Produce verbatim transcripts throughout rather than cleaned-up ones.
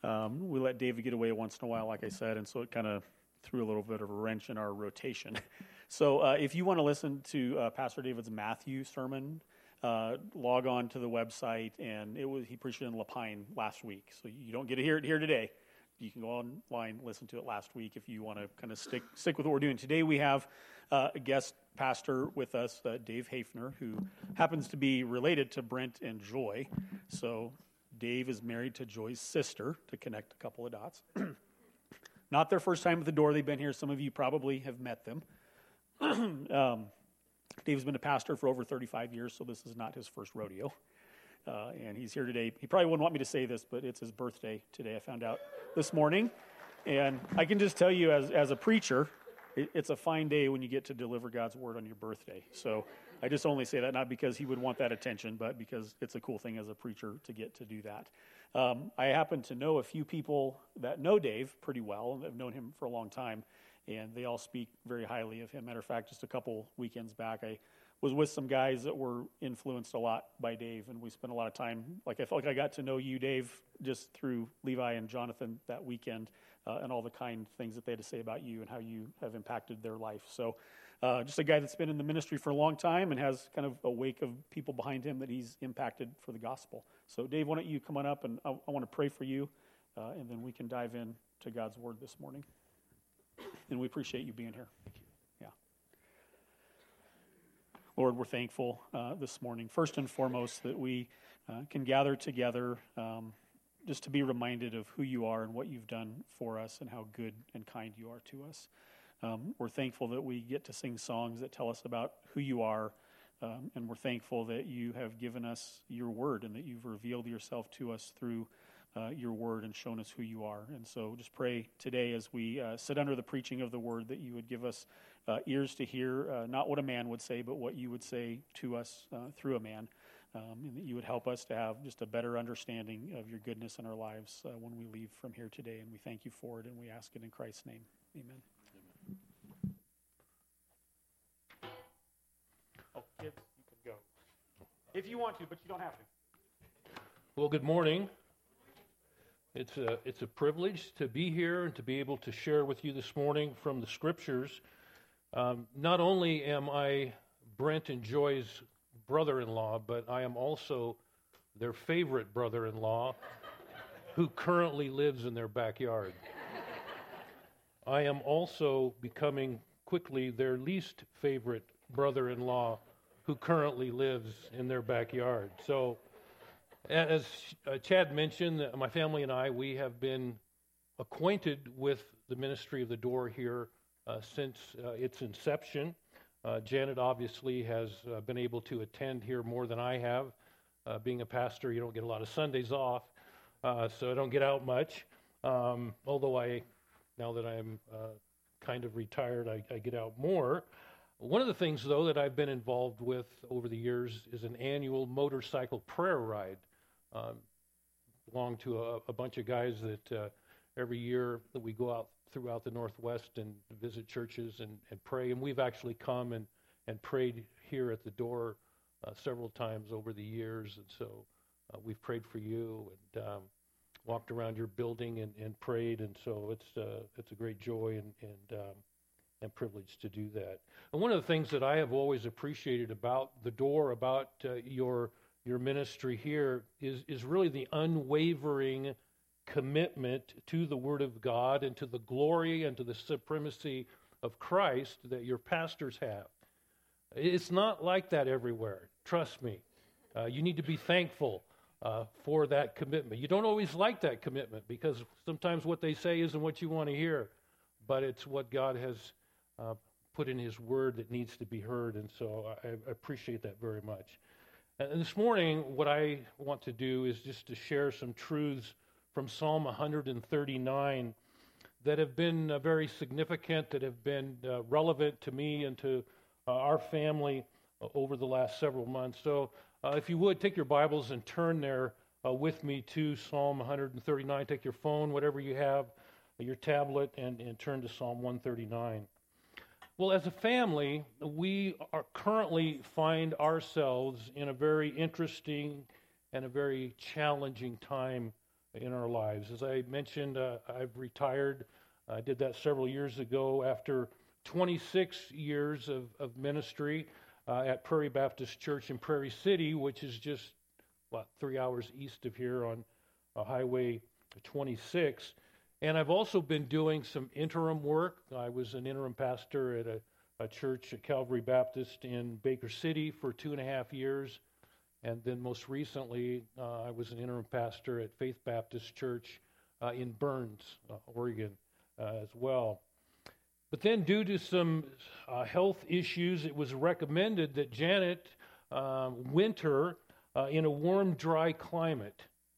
Um, we let David get away once in a while, like I said, and so it kind of threw a little bit of a wrench in our rotation. So uh, if you want to listen to uh, Pastor David's Matthew sermon, uh, log on to the website, and it was he preached it in Lapine last week, so you don't get to hear it here today. You can go online, listen to it last week if you want to kind of stick stick with what we're doing. Today we have uh, a guest pastor with us, uh, Dave Hafner, who happens to be related to Brent and Joy. So Dave is married to Joy's sister, to connect a couple of dots. Not their first time at the door. They've been here. Some of you probably have met them. um, Dave's been a pastor for over thirty-five years, so this is not his first rodeo. Uh, and he's here today. He probably wouldn't want me to say this, but it's his birthday today. I found out this morning. And I can just tell you as, as a preacher, it, it's a fine day when you get to deliver God's word on your birthday. So I just only say that not because he would want that attention, but because it's a cool thing as a preacher to get to do that. Um, I happen to know a few people that know Dave pretty well and have known him for a long time, and they all speak very highly of him. Matter of fact, just a couple weekends back, I was with some guys that were influenced a lot by Dave, and we spent a lot of time, like I felt like I got to know you, Dave, just through Levi and Jonathan that weekend, uh, and all the kind things that they had to say about you and how you have impacted their life. So uh, just a guy that's been in the ministry for a long time and has kind of a wake of people behind him that he's impacted for the gospel. So Dave, why don't you come on up, and I, I want to pray for you, uh, and then we can dive in to God's word this morning. And we appreciate you being here. Thank you. Yeah. Lord, we're thankful uh, this morning, first and foremost, that we uh, can gather together um, just to be reminded of who you are and what you've done for us and how good and kind you are to us. Um, we're thankful that we get to sing songs that tell us about who you are, um, and we're thankful that you have given us your word and that you've revealed yourself to us through Uh, your word and shown us who you are. And so just pray today as we uh, sit under the preaching of the word that you would give us uh, ears to hear, uh, not what a man would say, but what you would say to us uh, through a man, um, and that you would help us to have just a better understanding of your goodness in our lives uh, when we leave from here today. And we thank you for it, and we ask it in Christ's name. Amen. Amen. Oh, kids, you can go. If you want to, but you don't have to. Well, good morning. It's a, it's a privilege to be here and to be able to share with you this morning from the Scriptures. Um, not only am I Brent and Joy's brother-in-law, but I am also their favorite brother-in-law who currently lives in their backyard. I am also becoming quickly their least favorite brother-in-law who currently lives in their backyard. So, as uh, Chad mentioned, uh, my family and I, we have been acquainted with the ministry of the Door here uh, since uh, its inception. Uh, Janet obviously has uh, been able to attend here more than I have. Uh, being a pastor, you don't get a lot of Sundays off, uh, so I don't get out much. Um, although I, now that I'm uh, kind of retired, I, I get out more. One of the things, though, that I've been involved with over the years is an annual motorcycle prayer ride. Um, belong to a, a bunch of guys that uh, every year that we go out throughout the Northwest and visit churches and, and pray. And we've actually come and, and prayed here at the Door uh, several times over the years. And so uh, we've prayed for you and um, walked around your building and, and prayed. And so it's uh, it's a great joy and and, um, and privilege to do that. And one of the things that I have always appreciated about the Door, about uh, your your ministry here is, is really the unwavering commitment to the Word of God and to the glory and to the supremacy of Christ that your pastors have. It's not like that everywhere. Trust me. Uh, you need to be thankful uh, for that commitment. You don't always like that commitment because sometimes what they say isn't what you want to hear, but it's what God has uh, put in His Word that needs to be heard, and so I, I appreciate that very much. And this morning, what I want to do is just to share some truths from Psalm one thirty-nine that have been uh, very significant, that have been uh, relevant to me and to uh, our family uh, over the last several months. So uh, if you would, take your Bibles and turn there uh, with me to Psalm one thirty-nine. Take your phone, whatever you have, your tablet, and, and turn to Psalm one thirty-nine. Well, as a family, we are currently find ourselves in a very interesting and a very challenging time in our lives. As I mentioned, uh, I've retired. I did that several years ago after twenty-six years of, of ministry uh, at Prairie Baptist Church in Prairie City, which is just, what, three hours east of here on uh, Highway twenty-six. And I've also been doing some interim work. I was an interim pastor at a, a church at Calvary Baptist in Baker City for two and a half years. And then most recently, uh, I was an interim pastor at Faith Baptist Church uh, in Burns, uh, Oregon, uh, as well. But then due to some uh, health issues, it was recommended that Janet uh, winter uh, in a warm, dry climate.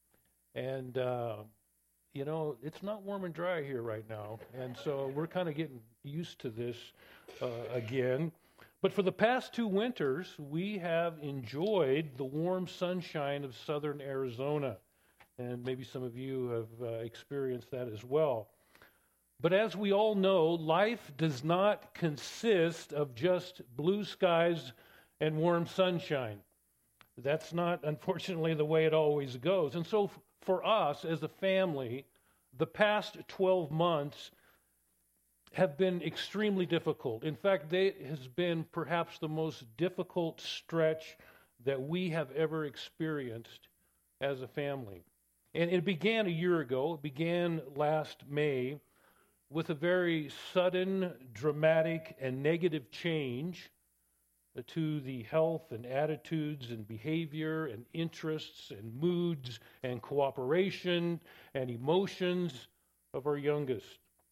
And, uh, you know, it's not warm and dry here right now. And so we're kind of getting used to this uh, again. But for the past two winters, we have enjoyed the warm sunshine of southern Arizona. And maybe some of you have uh, experienced that as well. But as we all know, life does not consist of just blue skies and warm sunshine. That's not, unfortunately, the way it always goes. And so f- for us as a family, the past twelve months have been extremely difficult. In fact, it has been perhaps the most difficult stretch that we have ever experienced as a family. And it began a year ago. It began last May with a very sudden, dramatic, and negative change to the health and attitudes and behavior and interests and moods and cooperation and emotions of our youngest.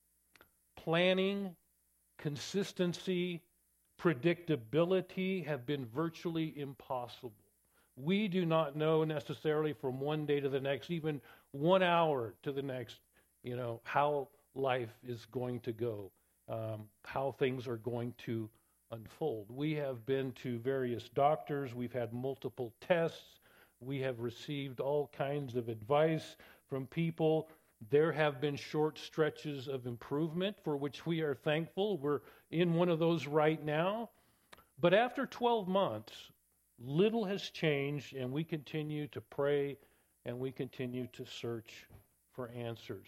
Planning, consistency, predictability have been virtually impossible. We do not know necessarily from one day to the next, even one hour to the next, you know, how life is going to go, um, how things are going to unfold. We have been to various doctors. We've had multiple tests. We have received all kinds of advice from people. There have been short stretches of improvement for which we are thankful. We're in one of those right now. But after twelve months, little has changed, and we continue to pray and we continue to search for answers.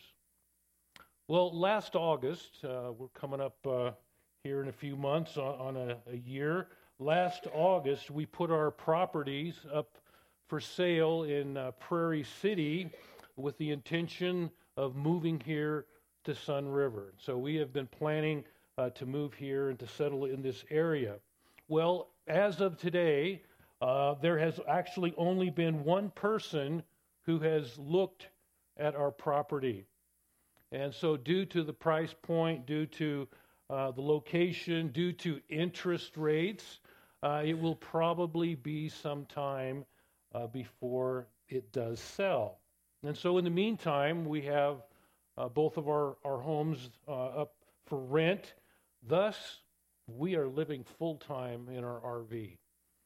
Well, last August, uh, we're coming up uh, here in a few months on, on a, a year. Last August, we put our properties up for sale in uh, Prairie City with the intention of moving here to Sun River. So we have been planning uh, to move here and to settle in this area. Well, as of today, uh, there has actually only been one person who has looked at our property. And so due to the price point, due to uh, the location, due to interest rates, uh, it will probably be some time uh, before it does sell. And so in the meantime, we have uh, both of our, our homes uh, up for rent. Thus, we are living full-time in our R V.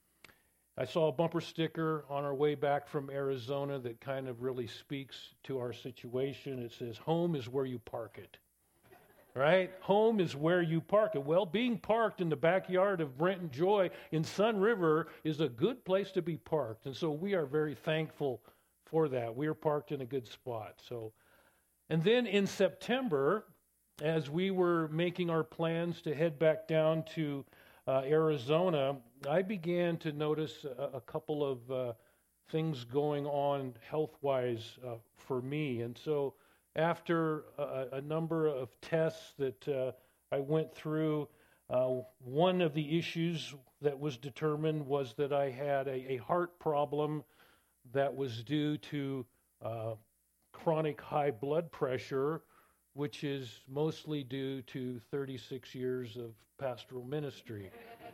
I saw a bumper sticker on our way back from Arizona that kind of really speaks to our situation. It says, "Home is where you park it." Right? Home is where you park it. Well, being parked in the backyard of Brent and Joy in Sun River is a good place to be parked. And so we are very thankful for that. We are parked in a good spot. So, and then in September, as we were making our plans to head back down to uh, Arizona, I began to notice a, a couple of uh, things going on health-wise uh, for me. And so after a, a number of tests that uh, I went through, uh, one of the issues that was determined was that I had a, a heart problem that was due to uh, chronic high blood pressure, which is mostly due to thirty-six years of pastoral ministry.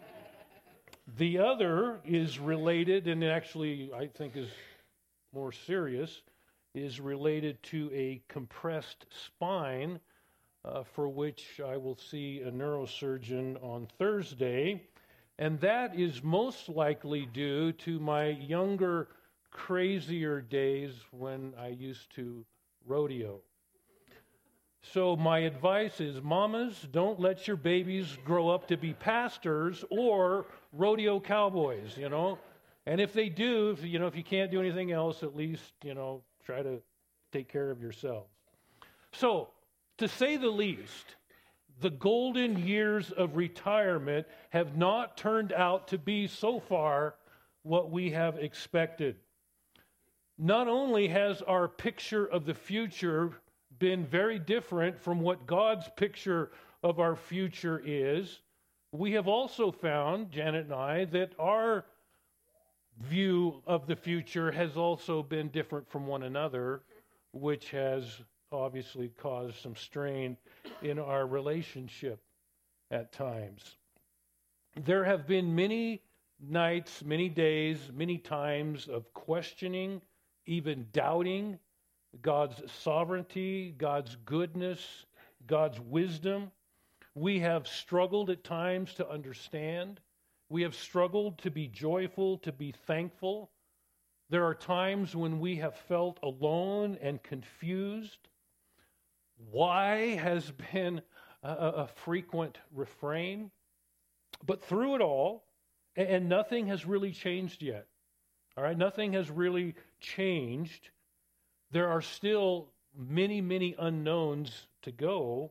The other is related, and actually I think is more serious, is related to a compressed spine, uh, for which I will see a neurosurgeon on Thursday. And that is most likely due to my younger, crazier days when I used to rodeo. So my advice is, mamas, don't let your babies grow up to be pastors or rodeo cowboys, you know. And if they do, if, you know, if you can't do anything else, at least, you know, try to take care of yourselves. So, to say the least, the golden years of retirement have not turned out to be so far what we have expected. Not only has our picture of the future been very different from what God's picture of our future is, we have also found, Janet and I, that our view of the future has also been different from one another, which has obviously caused some strain in our relationship at times. There have been many nights, many days, many times of questioning, even doubting God's sovereignty, God's goodness, God's wisdom. We have struggled at times to understand. We have struggled to be joyful, to be thankful. There are times when we have felt alone and confused. Why has been a, a frequent refrain. But through it all, and nothing has really changed yet. All right, nothing has really changed. There are still many, many unknowns to go.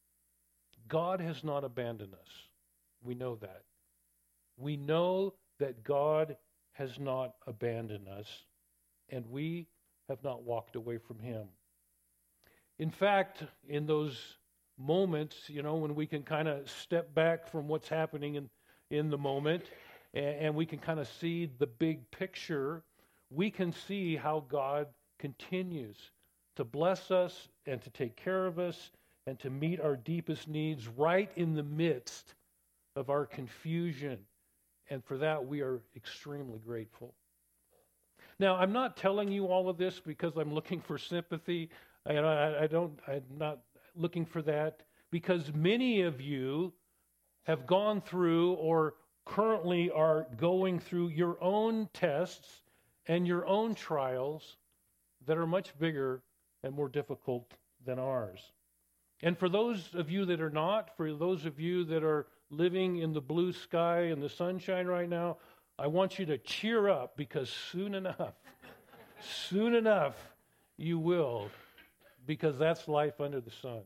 God has not abandoned us. We know that. We know that God has not abandoned us, and we have not walked away from Him. In fact, in those moments, you know, when we can kind of step back from what's happening in, in the moment, and, and we can kind of see the big picture, we can see how God continues to bless us and to take care of us and to meet our deepest needs right in the midst of our confusion. And for that, we are extremely grateful. Now, I'm not telling you all of this because I'm looking for sympathy. I, I, I don't, I'm not looking for that, because many of you have gone through or currently are going through your own tests and your own trials that are much bigger and more difficult than ours. And for those of you that are not, for those of you that are living in the blue sky and the sunshine right now, I want you to cheer up, because soon enough, soon enough, you will, because that's life under the sun.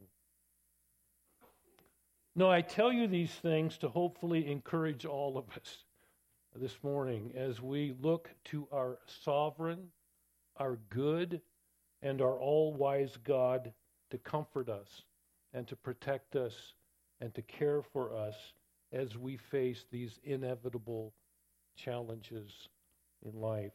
No, I tell you these things to hopefully encourage all of us this morning as we look to our sovereign, our good, and our all-wise God to comfort us and to protect us and to care for us as we face these inevitable challenges in life.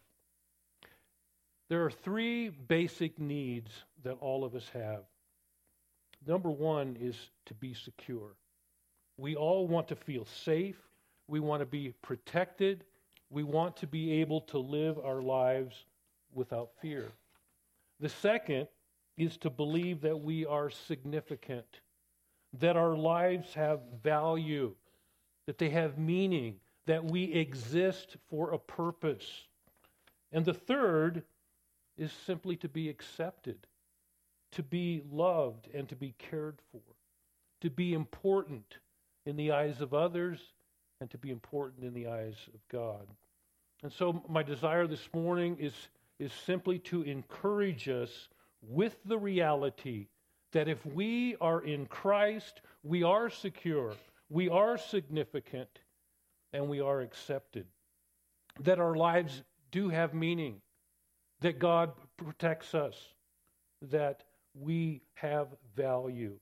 There are three basic needs that all of us have. Number one is to be secure. We all want to feel safe. We want to be protected. We want to be able to live our lives without fear. The second is to believe that we are significant, that our lives have value, that they have meaning, that we exist for a purpose. And the third is simply to be accepted, to be loved and to be cared for, to be important in the eyes of others and to be important in the eyes of God. And so my desire this morning is, is simply to encourage us with the reality that if we are in Christ, we are secure, we are significant, and we are accepted. That our lives do have meaning, that God protects us, that we have value.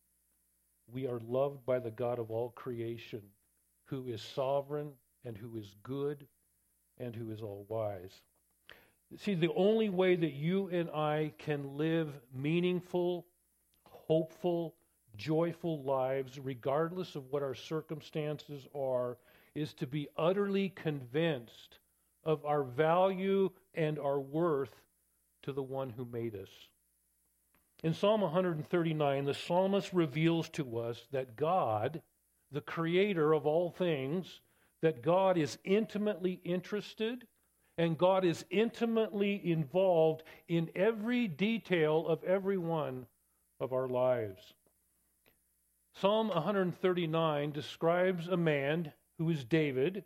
We are loved by the God of all creation, who is sovereign and who is good and who is all wise. See, the only way that you and I can live meaningful, hopeful, joyful lives, regardless of what our circumstances are, is to be utterly convinced of our value and our worth to the one who made us. In Psalm one thirty-nine, the psalmist reveals to us that God, the creator of all things, that God is intimately interested and God is intimately involved in every detail of every one of our lives. Psalm one thirty-nine describes a man who is David,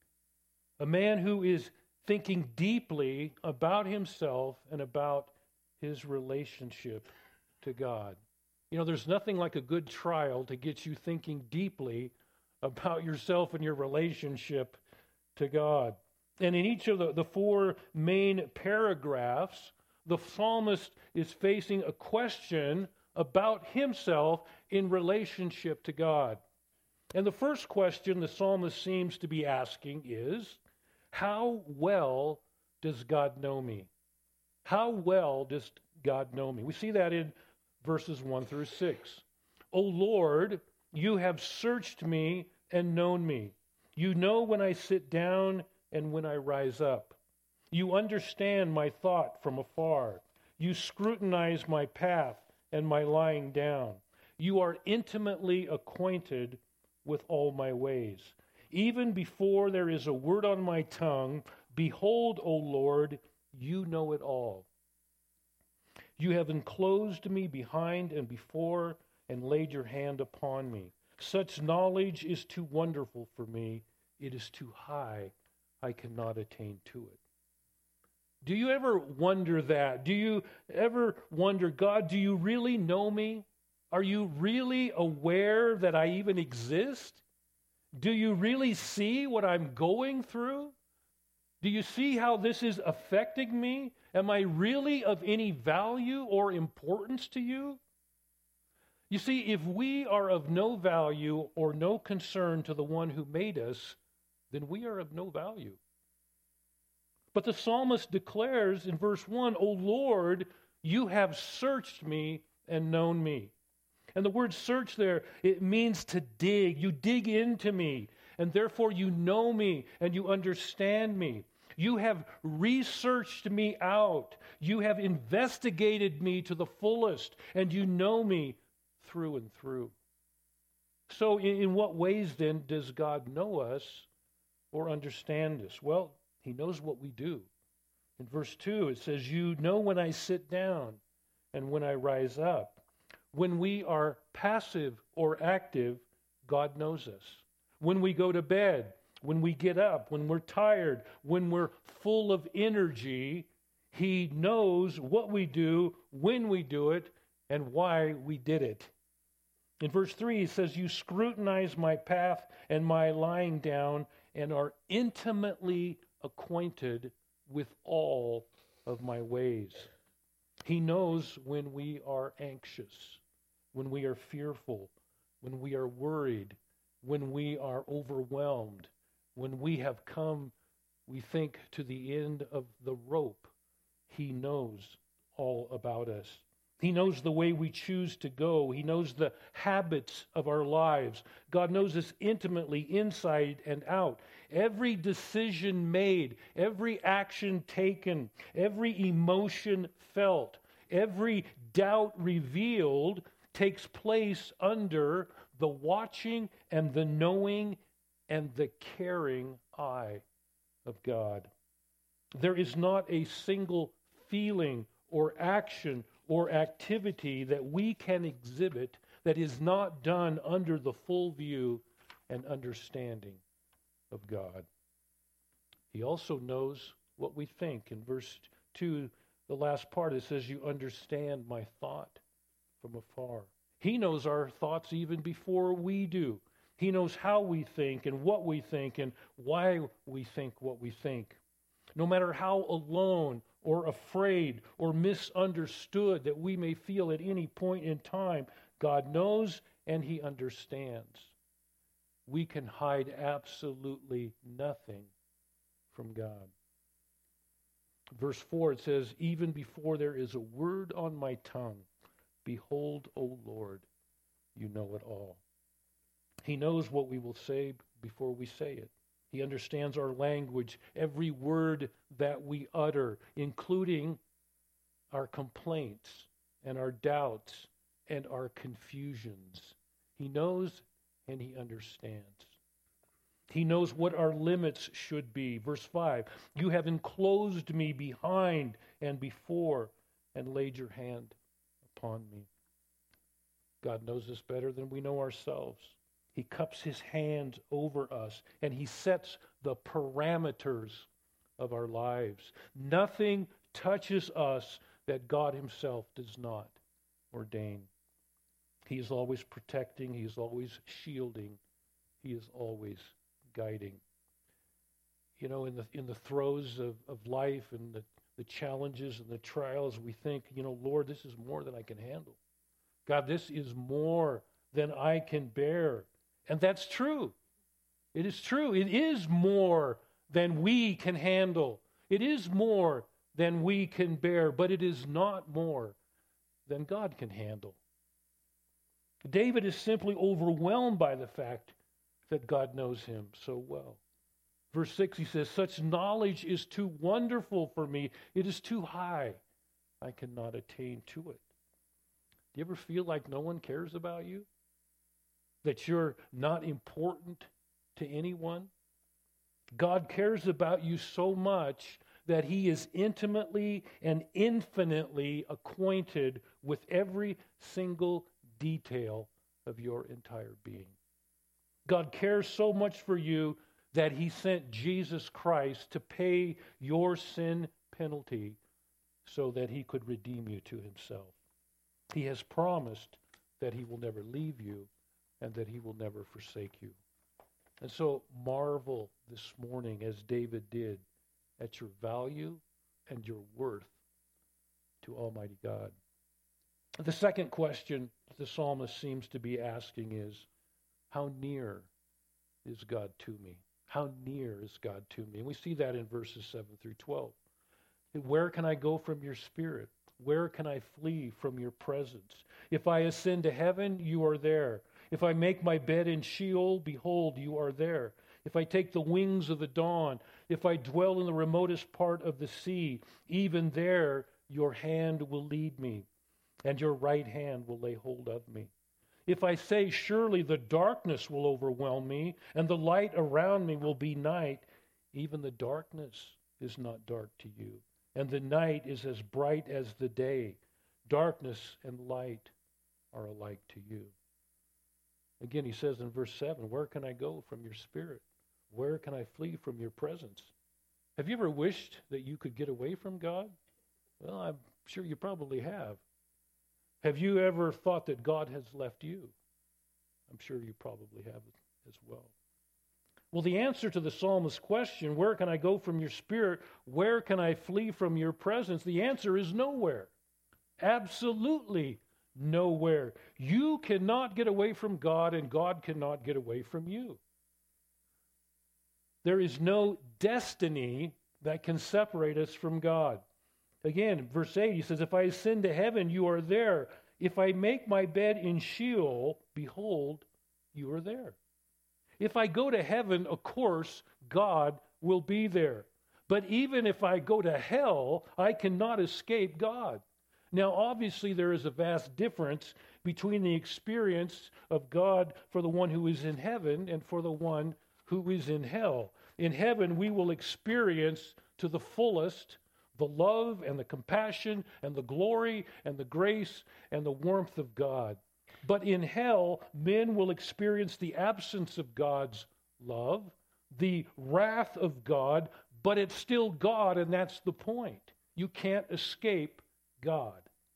a man who is thinking deeply about himself and about his relationship to God. You know, there's nothing like a good trial to get you thinking deeply about yourself and your relationship to God. And in each of the, the four main paragraphs, the psalmist is facing a question about himself in relationship to God. And the first question the psalmist seems to be asking is, how well does God know me? How well does God know me? We see that in verses one through six. O Lord, you have searched me and known me. You know when I sit down and when I rise up. You understand my thought from afar. You scrutinize my path and my lying down. You are intimately acquainted with all my ways. Even before there is a word on my tongue, behold, O Lord, you know it all. You have enclosed me behind and before and laid your hand upon me. Such knowledge is too wonderful for me. It is too high. I cannot attain to it. Do you ever wonder that? Do you ever wonder, God, do you really know me? Are you really aware that I even exist? Do you really see what I'm going through? Do you see how this is affecting me? Am I really of any value or importance to you? You see, if we are of no value or no concern to the one who made us, then we are of no value. But the psalmist declares in verse one, O Lord, you have searched me and known me. And the word search there, it means to dig. You dig into me, and therefore you know me and you understand me. You have researched me out. You have investigated me to the fullest, and you know me through and through. So in, in what ways then does God know us or understand us? Well, he knows what we do. In verse two, it says, you know when I sit down and when I rise up. When we are passive or active, God knows us. When we go to bed, when we get up, when we're tired, when we're full of energy, he knows what we do, when we do it, and why we did it. In verse three, he says, you scrutinize my path and my lying down and are intimately acquainted with all of my ways. He knows when we are anxious, when we are fearful, when we are worried, when we are overwhelmed, when we have come, we think, to the end of the rope. He knows all about us. He knows the way we choose to go. He knows the habits of our lives. God knows us intimately, inside and out. Every decision made, every action taken, every emotion felt, every doubt revealed takes place under the watching and the knowing and the caring eye of God. There is not a single feeling or action or activity that we can exhibit that is not done under the full view and understanding of God. He also knows what we think. In verse two, the last part, it says, you understand my thought from afar. He knows our thoughts even before we do. He knows how we think and what we think and why we think what we think. No matter how alone or afraid or misunderstood that we may feel at any point in time, God knows and he understands. We can hide absolutely nothing from God. Verse four, it says, even before there is a word on my tongue, behold, O Lord, you know it all. He knows what we will say before we say it. He understands our language, every word that we utter, including our complaints and our doubts and our confusions. He knows and he understands. He knows what our limits should be. Verse five, you have enclosed me behind and before and laid your hand upon me. God knows us better than we know ourselves. He cups his hands over us and he sets the parameters of our lives. Nothing touches us that God himself does not ordain. He is always protecting. He is always shielding. He is always guiding. You know, in the in the throes of, of life and the, the challenges and the trials, we think, you know, Lord, this is more than I can handle. God, this is more than I can bear. And that's true. It is true. It is more than we can handle. It is more than we can bear, but it is not more than God can handle. David is simply overwhelmed by the fact that God knows him so well. Verse six, he says, such knowledge is too wonderful for me. It is too high. I cannot attain to it. Do you ever feel like no one cares about you? That you're not important to anyone? God cares about you so much that he is intimately and infinitely acquainted with every single detail of your entire being. God cares so much for you that he sent Jesus Christ to pay your sin penalty so that he could redeem you to himself. He has promised that he will never leave you and that he will never forsake you. And so marvel this morning, as David did, at your value and your worth to Almighty God. The second question the psalmist seems to be asking is, how near is God to me? How near is God to me? And we see that in verses seven through twelve. Where can I go from your spirit? Where can I flee from your presence? If I ascend to heaven, you are there. If I make my bed in Sheol, behold, you are there. If I take the wings of the dawn, if I dwell in the remotest part of the sea, even there your hand will lead me, and your right hand will lay hold of me. If I say, surely the darkness will overwhelm me, and the light around me will be night, even the darkness is not dark to you, and the night is as bright as the day. Darkness and light are alike to you. Again, he says in verse seven, where can I go from your spirit? Where can I flee from your presence? Have you ever wished that you could get away from God? Well, I'm sure you probably have. Have you ever thought that God has left you? I'm sure you probably have as well. Well, the answer to the psalmist's question, where can I go from your spirit? Where can I flee from your presence? The answer is nowhere. Absolutely nowhere. You cannot get away from God, and God cannot get away from you. There is no destiny that can separate us from God. Again, verse eight, he says, if I ascend to heaven, you are there. If I make my bed in Sheol, behold, you are there. If I go to heaven, of course, God will be there. But even if I go to hell, I cannot escape God. Now, obviously, there is a vast difference between the experience of God for the one who is in heaven and for the one who is in hell. In heaven, we will experience to the fullest the love and the compassion and the glory and the grace and the warmth of God. But in hell, men will experience the absence of God's love, the wrath of God, but it's still God, and that's the point. You can't escape God.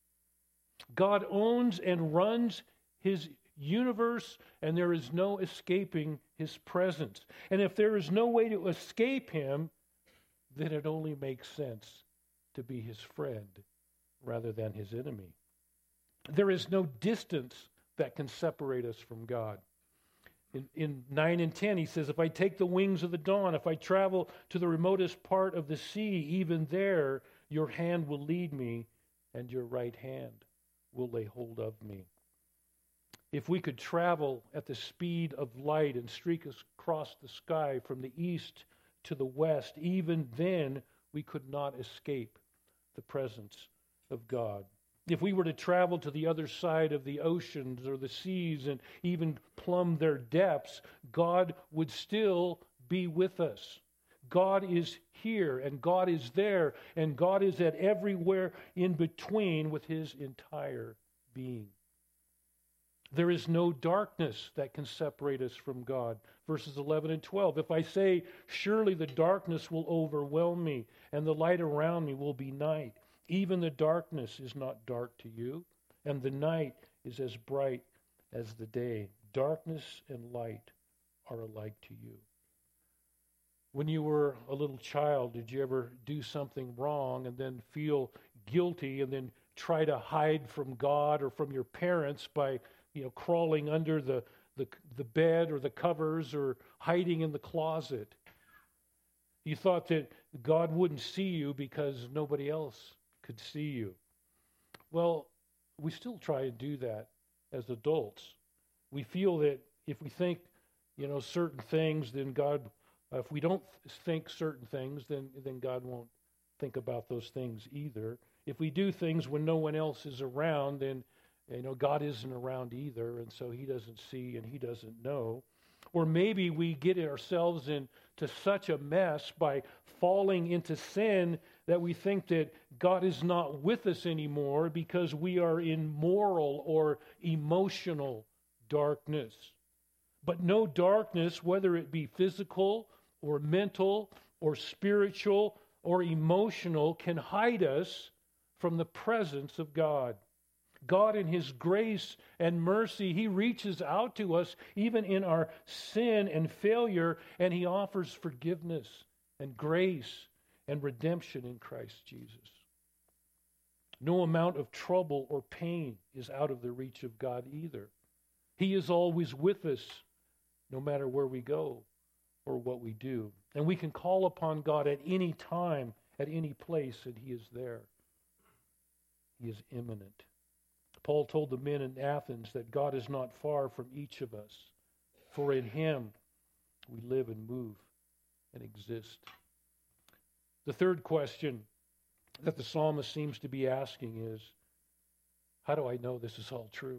God owns and runs his universe, and there is no escaping his presence. And if there is no way to escape him, then it only makes sense to be his friend rather than his enemy. There is no distance that can separate us from God. In, in nine and ten, he says, if I take the wings of the dawn, if I travel to the remotest part of the sea, even there your hand will lead me, and your right hand will lay hold of me. If we could travel at the speed of light and streak across the sky from the east to the west, even then we could not escape the presence of God. If we were to travel to the other side of the oceans or the seas and even plumb their depths, God would still be with us. God is here, and God is there, and God is at everywhere in between with his entire being. There is no darkness that can separate us from God. Verses eleven and twelve. If I say, surely the darkness will overwhelm me, and the light around me will be night, Even the darkness is not dark to you, and the night is as bright as the day. Darkness and light are alike to you. When you were a little child, did you ever do something wrong and then feel guilty and then try to hide from God or from your parents by, you know, crawling under the, the, the bed or the covers or hiding in the closet? You thought that God wouldn't see you because nobody else could see you. Well, we still try to do that as adults. We feel that if we think, you know, certain things, then God, uh, if we don't think certain things, then then God won't think about those things either. If we do things when no one else is around, then, you know, God isn't around either, and so he doesn't see and he doesn't know. Or maybe we get ourselves into such a mess by falling into sin that we think that God is not with us anymore because we are in moral or emotional darkness. But no darkness, whether it be physical or mental or spiritual or emotional, can hide us from the presence of God. God, in his grace and mercy, he reaches out to us even in our sin and failure, and he offers forgiveness and grace and redemption in Christ Jesus. No amount of trouble or pain is out of the reach of God either. He is always with us, no matter where we go or what we do. And we can call upon God at any time, at any place, and he is there. He is imminent. Paul told the men in Athens that God is not far from each of us, for in him we live and move and exist. The third question that the psalmist seems to be asking is, how do I know this is all true?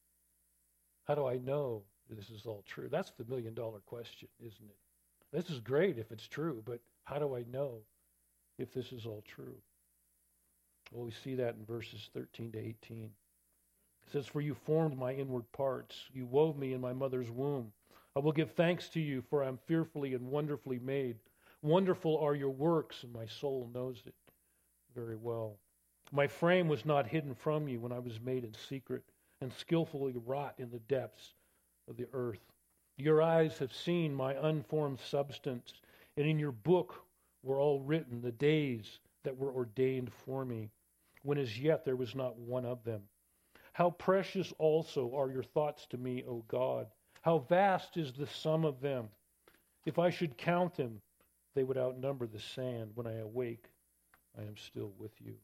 How do I know this is all true? That's the million dollar question, isn't it? This is great if it's true, but how do I know if this is all true? Well, we see that in verses thirteen to eighteen. It says, for you formed my inward parts. You wove me in my mother's womb. I will give thanks to you, for I am fearfully and wonderfully made. Wonderful are your works, and my soul knows it very well. My frame was not hidden from you when I was made in secret and skillfully wrought in the depths of the earth. Your eyes have seen my unformed substance, and in your book were all written the days that were ordained for me, when as yet there was not one of them. How precious also are your thoughts to me, O God. How vast is the sum of them. If I should count them, they would outnumber the sand. When I awake, I am still with you.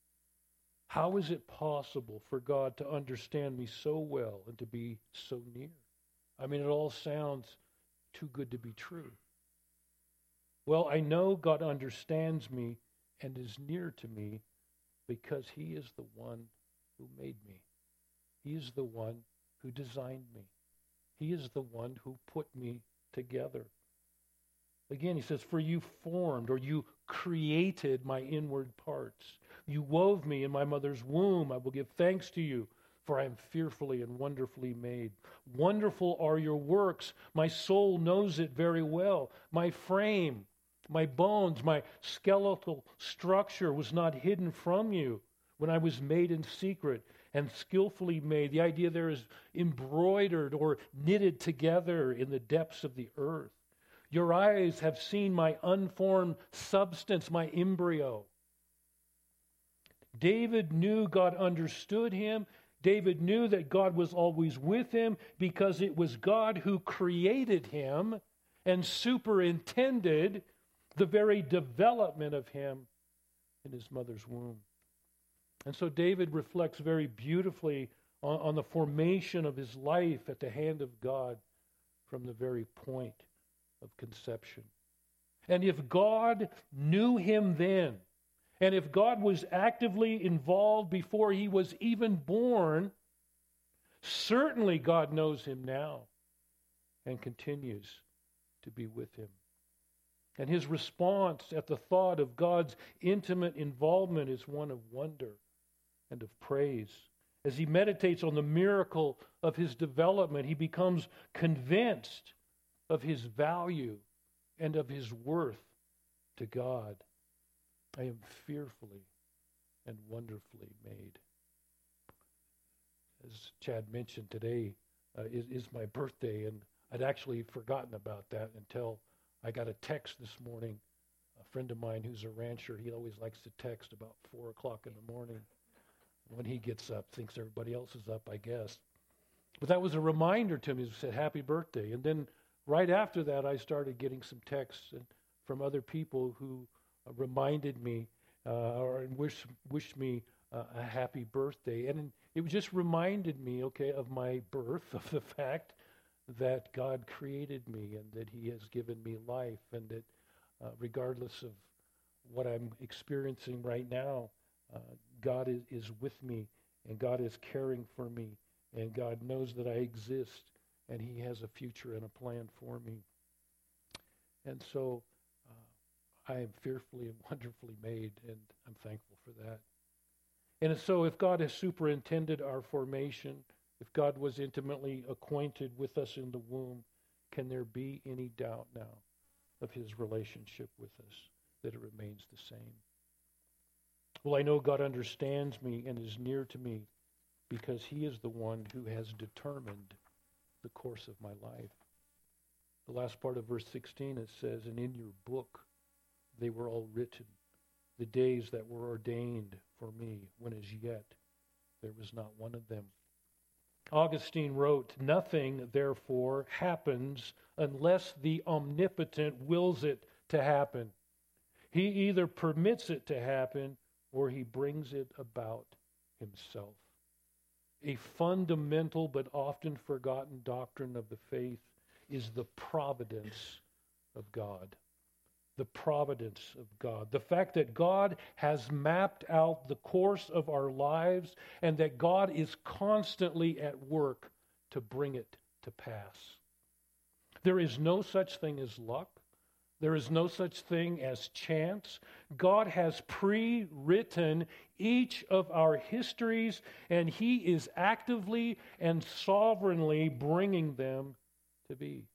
How is it possible for God to understand me so well and to be so near? I mean, it all sounds too good to be true. Well, I know God understands me and is near to me because he is the one who made me. He is the one who designed me. He is the one who put me together. Again, he says, for you formed or you created my inward parts. You wove me in my mother's womb. I will give thanks to you, for I am fearfully and wonderfully made. Wonderful are your works. My soul knows it very well. My frame, my bones, my skeletal structure was not hidden from you when I was made in secret and skillfully made. The idea there is embroidered or knitted together in the depths of the earth. Your eyes have seen my unformed substance, my embryo. David knew God understood him. David knew that God was always with him because it was God who created him and superintended the very development of him in his mother's womb. And so David reflects very beautifully on, on the formation of his life at the hand of God from the very point of conception. And if God knew him then, and if God was actively involved before he was even born, certainly God knows him now and continues to be with him. And his response at the thought of God's intimate involvement is one of wonder and of praise. As he meditates on the miracle of his development, he becomes convinced of his value and of his worth to God. I am fearfully and wonderfully made. As Chad mentioned, today uh, is, is my birthday, and I'd actually forgotten about that until I got a text this morning. A friend of mine who's a rancher, he always likes to text about four o'clock in the morning. When he gets up, thinks everybody else is up, I guess. But that was a reminder to me. He said, happy birthday. And then right after that, I started getting some texts from other people who uh, reminded me uh, or wished, wished me uh, a happy birthday. And it just reminded me, okay, of my birth, of the fact that God created me and that he has given me life, and that uh, regardless of what I'm experiencing right now, uh, God is, is with me, and God is caring for me, and God knows that I exist, and he has a future and a plan for me. And so uh, I am fearfully and wonderfully made, and I'm thankful for that. And so if God has superintended our formation, if God was intimately acquainted with us in the womb, can there be any doubt now of his relationship with us, that it remains the same? Well, I know God understands me and is near to me because he is the one who has determined the course of my life. The last part of verse sixteen, it says, and in your book they were all written, the days that were ordained for me, when as yet there was not one of them. Augustine wrote, nothing, therefore, happens unless the omnipotent wills it to happen. He either permits it to happen or he brings it about himself. A fundamental but often forgotten doctrine of the faith is the providence of God. The providence of God. The fact that God has mapped out the course of our lives and that God is constantly at work to bring it to pass. There is no such thing as luck. There is no such thing as chance. God has pre-written each of our histories, and he is actively and sovereignly bringing them to be.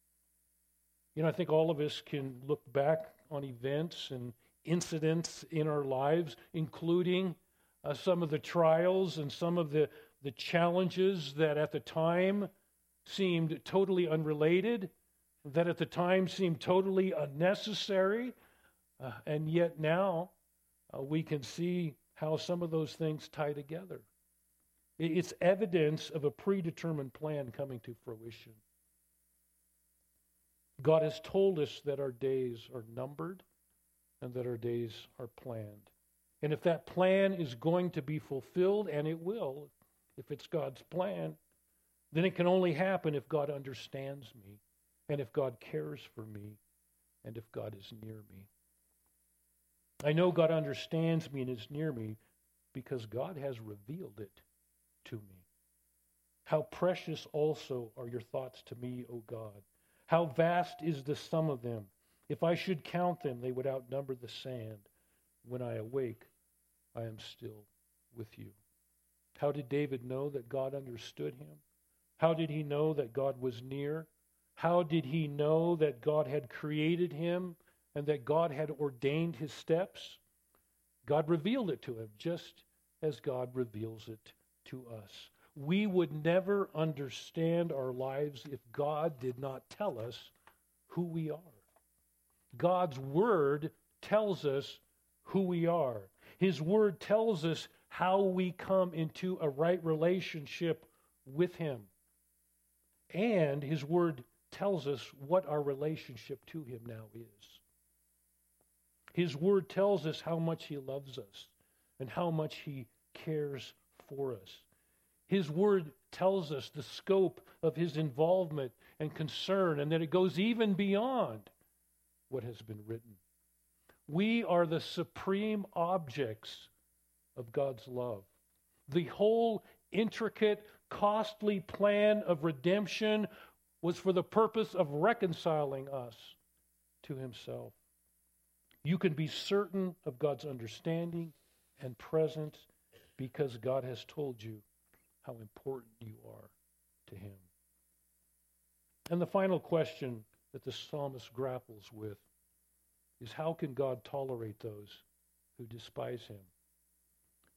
You know, I think all of us can look back on events and incidents in our lives, including uh, some of the trials and some of the, the challenges that at the time seemed totally unrelated, that at the time seemed totally unnecessary, uh, and yet now uh, we can see how some of those things tie together. It's evidence of a predetermined plan coming to fruition. God has told us that our days are numbered and that our days are planned. And if that plan is going to be fulfilled, and it will, if it's God's plan, then it can only happen if God understands me, and if God cares for me, and if God is near me. I know God understands me and is near me because God has revealed it to me. How precious also are your thoughts to me, O God. How vast is the sum of them. If I should count them, they would outnumber the sand. When I awake, I am still with you. How did David know that God understood him? How did he know that God was near? How did he know that God had created him and that God had ordained his steps? God revealed it to him, just as God reveals it to us. We would never understand our lives if God did not tell us who we are. God's Word tells us who we are. His Word tells us how we come into a right relationship with Him. And His Word tells us what our relationship to Him now is. His Word tells us how much He loves us and how much He cares for us. His Word tells us the scope of His involvement and concern, and that it goes even beyond what has been written. We are the supreme objects of God's love. The whole intricate, costly plan of redemption was for the purpose of reconciling us to Himself. You can be certain of God's understanding and presence because God has told you how important you are to Him. And the final question that the psalmist grapples with is, how can God tolerate those who despise Him?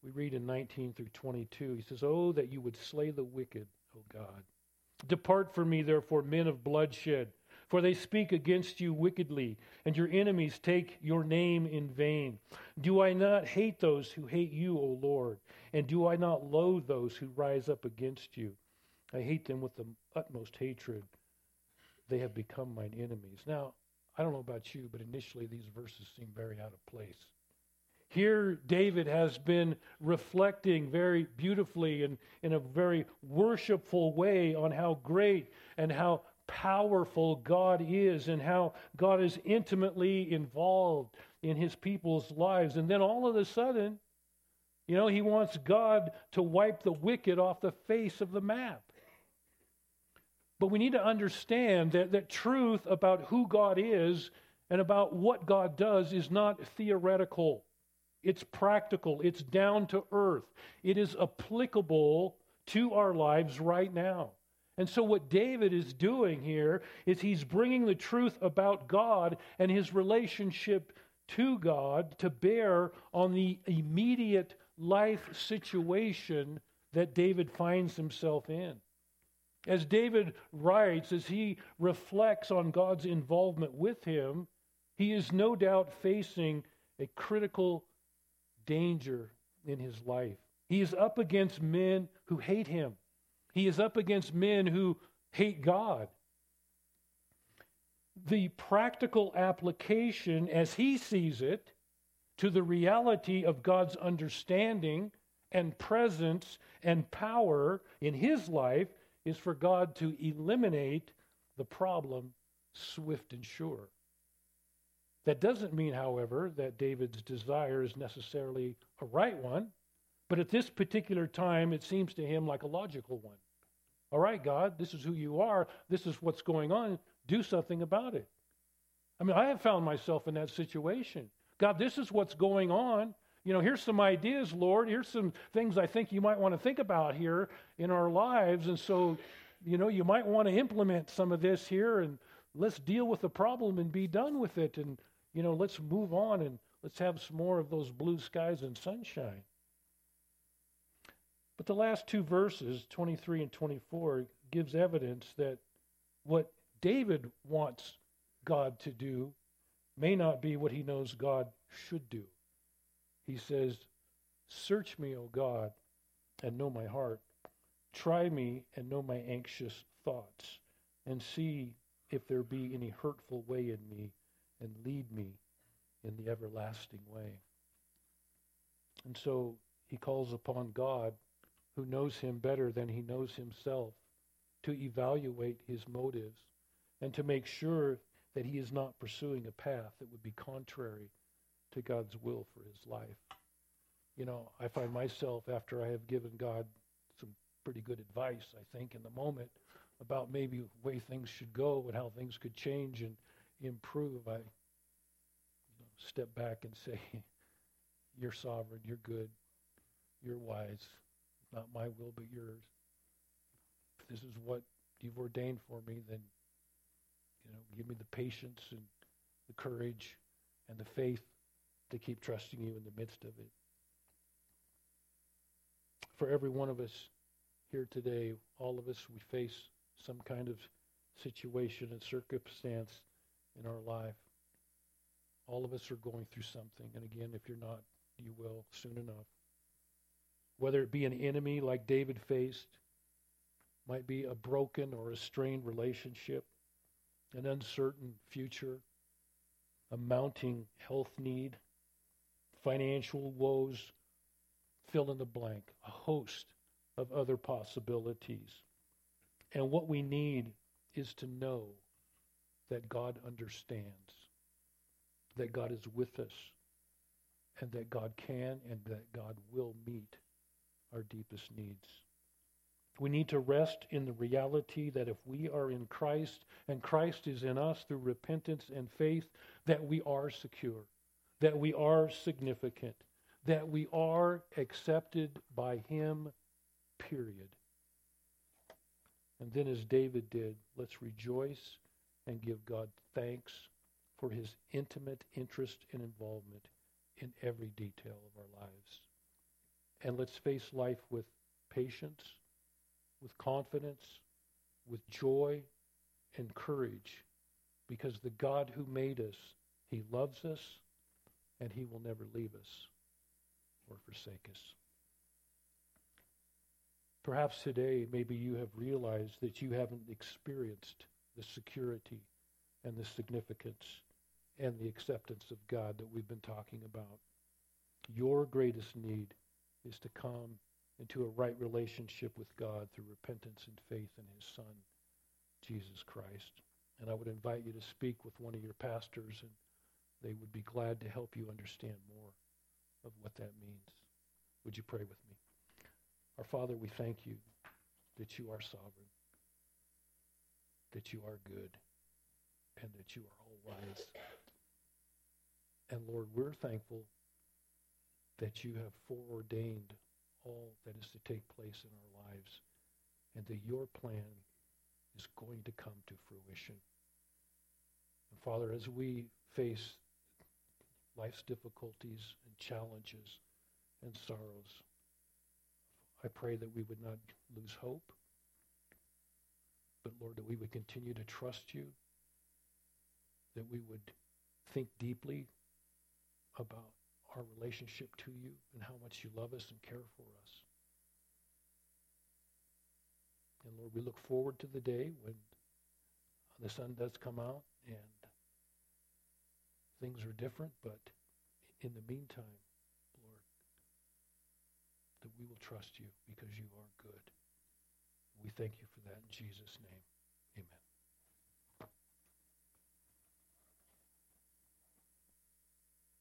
We read in nineteen through twenty-two, he says, "Oh, that you would slay the wicked, O God. Depart from me, therefore, men of bloodshed, for they speak against you wickedly, and your enemies take your name in vain. Do I not hate those who hate you, O Lord? And do I not loathe those who rise up against you? I hate them with the utmost hatred. They have become mine enemies." Now, I don't know about you, but initially these verses seem very out of place. Here, David has been reflecting very beautifully and in a very worshipful way on how great and how powerful God is and how God is intimately involved in his people's lives. And then all of a sudden, you know, he wants God to wipe the wicked off the face of the map. But we need to understand that, that truth about who God is and about what God does is not theoretical. It's practical. It's down to earth. It is applicable to our lives right now. And so what David is doing here is he's bringing the truth about God and his relationship to God to bear on the immediate life situation that David finds himself in. As David writes, as he reflects on God's involvement with him, he is no doubt facing a critical danger in his life. He is up against men who hate him. He is up against men who hate God. The practical application, as he sees it, to the reality of God's understanding and presence and power in his life is for God to eliminate the problem swift and sure. That doesn't mean, however, that David's desire is necessarily a right one, but at this particular time, it seems to him like a logical one. All right, God, this is who you are. This is what's going on. Do something about it. I mean, I have found myself in that situation. God, this is what's going on. You know, here's some ideas, Lord. Here's some things I think you might want to think about here in our lives. And so, you know, you might want to implement some of this here, and let's deal with the problem and be done with it. And, you know, let's move on and let's have some more of those blue skies and sunshine. But the last two verses, twenty-three and twenty-four, gives evidence that what David wants God to do may not be what he knows God should do. He says, "Search me, O God, and know my heart. Try me and know my anxious thoughts, and see if there be any hurtful way in me, and lead me in the everlasting way." And so he calls upon God, who knows him better than he knows himself, to evaluate his motives and to make sure that he is not pursuing a path that would be contrary to God's will for his life. You know, I find myself, after I have given God some pretty good advice, I think, in the moment about maybe the way things should go and how things could change and improve, I you know, step back and say, "You're sovereign, you're good, you're wise. Not my will, but yours. If this is what you've ordained for me, then, you know, give me the patience and the courage and the faith to keep trusting you in the midst of it." For every one of us here today, all of us, we face some kind of situation and circumstance in our life. All of us are going through something. And again, if you're not, you will soon enough. Whether it be an enemy like David faced, might be a broken or a strained relationship, an uncertain future, a mounting health need, financial woes, fill in the blank, a host of other possibilities. And what we need is to know that God understands, that God is with us, and that God can and that God will meet our deepest needs. We need to rest in the reality that if we are in Christ and Christ is in us through repentance and faith, that we are secure, that we are significant, that we are accepted by him, period. And then as David did, let's rejoice and give God thanks for his intimate interest and involvement in every detail of our lives. And let's face life with patience, with confidence, with joy and courage, because the God who made us, he loves us, and he will never leave us or forsake us. Perhaps today, maybe you have realized that you haven't experienced the security and the significance and the acceptance of God that we've been talking about. Your greatest need is to come into a right relationship with God through repentance and faith in his Son, Jesus Christ. And I would invite you to speak with one of your pastors, and they would be glad to help you understand more of what that means. Would you pray with me? Our Father, we thank you that you are sovereign, that you are good, and that you are all wise. And Lord, we're thankful that you have foreordained all that is to take place in our lives, and that your plan is going to come to fruition. And Father, as we face life's difficulties and challenges and sorrows, I pray that we would not lose hope, but Lord, that we would continue to trust you, that we would think deeply about our relationship to you and how much you love us and care for us. And Lord, we look forward to the day when the sun does come out and things are different, but in the meantime, Lord, that we will trust you because you are good. We thank you for that in Jesus' name.